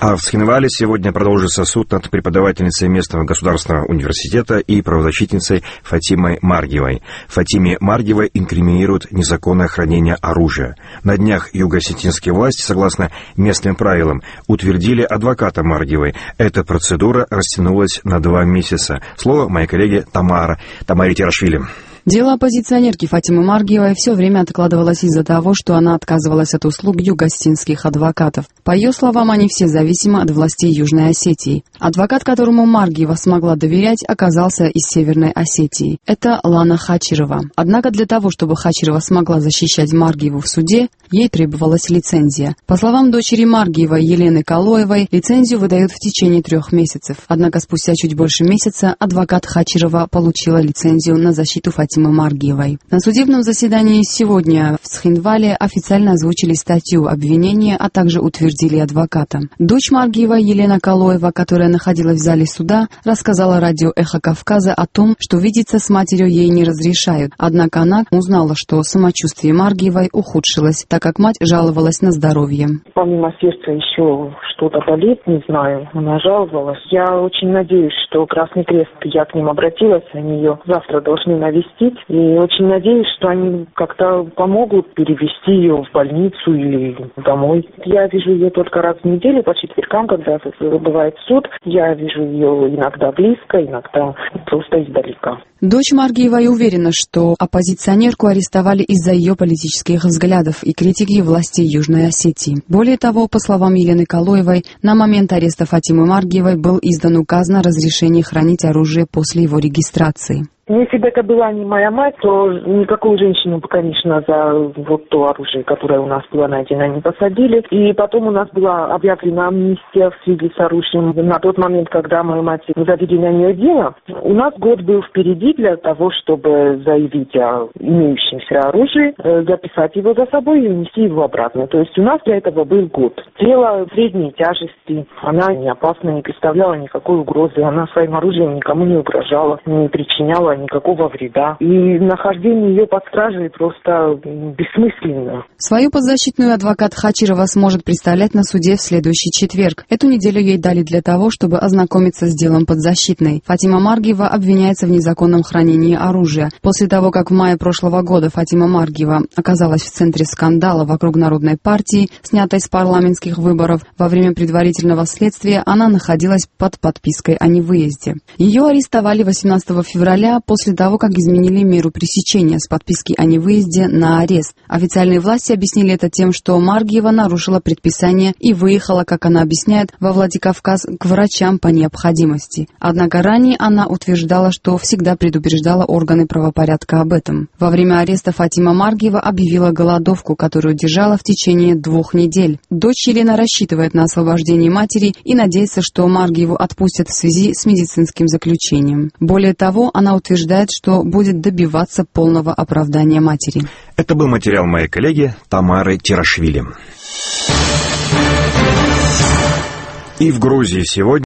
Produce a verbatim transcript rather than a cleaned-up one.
А в Схинвале сегодня продолжится суд над преподавательницей местного государственного университета и правозащитницей Фатимой Маргиевой. Фатиме Маргиевой инкриминируют незаконное хранение оружия. На днях юго-осетинские власти, согласно местным правилам, утвердили адвоката Маргиевой. Эта процедура растянулась на два месяца. Слово моей коллеге Тамара, Тамаре Терашвили. Дело оппозиционерки Фатимы Маргиевой все время откладывалось из-за того, что она отказывалась от услуг юго-осетинских адвокатов. По ее словам, они все зависимы от властей Южной Осетии. Адвокат, которому Маргиева смогла доверять, оказался из Северной Осетии. Это Лана Хачирова. Однако для того, чтобы Хачирова смогла защищать Маргиеву в суде, ей требовалась лицензия. По словам дочери Маргиевой Елены Калоевой, лицензию выдают в течение трех месяцев. Однако спустя чуть больше месяца адвокат Хачирова получила лицензию на защиту Фатимы Маргиевой. На судебном заседании сегодня в Схинвале официально озвучили статью обвинения, а также утвердили адвоката. Дочь Маргиева Елена Калоева, которая находилась в зале суда, рассказала радио «Эхо Кавказа» о том, что видеться с матерью ей не разрешают. Однако она узнала, что самочувствие Маргиевой ухудшилось, так как мать жаловалась на здоровье. Помимо сердца еще что-то болит, не знаю. Она жаловалась. Я очень надеюсь, что Красный Крест, я к ним обратилась, они ее завтра должны навестить. И очень надеюсь, что они как-то помогут перевести ее в больницу или домой. Я вижу ее только раз в неделю, по четвергам, когда бывает суд. Я вижу ее иногда близко, иногда просто издалека. Дочь Маргиевой уверена, что оппозиционерку арестовали из-за ее политических взглядов и критики властей Южной Осетии. Более того, по словам Елены Калоевой, на момент ареста Фатимы Маргиевой был издан указ на разрешение хранить оружие после его регистрации. Если бы это была не моя мать, то никакую женщину бы, конечно, за вот то оружие, которое у нас было найдено, не посадили. И потом у нас была объявлена амнистия в связи с оружием. На тот момент, когда моя мать завели на нее дело, у нас год был впереди для того, чтобы заявить о имеющемся оружии, записать его за собой и унести его обратно. То есть у нас для этого был год. Тело средней тяжести, она не опасна, не представляла никакой угрозы. Она своим оружием никому не угрожала, не причиняла никакого вреда. И нахождение ее под стражей просто бессмысленно. Свою подзащитную адвокат Хачирова сможет представлять на суде в следующий четверг. Эту неделю ей дали для того, чтобы ознакомиться с делом подзащитной. Фатима Маргиева обвиняется в незаконном хранении оружия. После того, как в мае прошлого года Фатима Маргиева оказалась в центре скандала вокруг Народной партии, снятой с парламентских выборов, во время предварительного следствия она находилась под подпиской о невыезде. Ее арестовали восемнадцатого февраля после того, как изменили меру пресечения с подписки о невыезде на арест. Официальные власти объяснили это тем, что Маргиева нарушила предписание и выехала, как она объясняет, во Владикавказ к врачам по необходимости. Однако ранее она утверждала, что всегда предупреждала органы правопорядка об этом. Во время ареста Фатима Маргиева объявила голодовку, которую держала в течение двух недель. Дочь Елена рассчитывает на освобождение матери и надеется, что Маргиеву отпустят в связи с медицинским заключением. Более того, она утверждает, что будет добиваться полного оправдания матери. Это был материал моей коллеги Тамары Терашвили. И в Грузии сегодня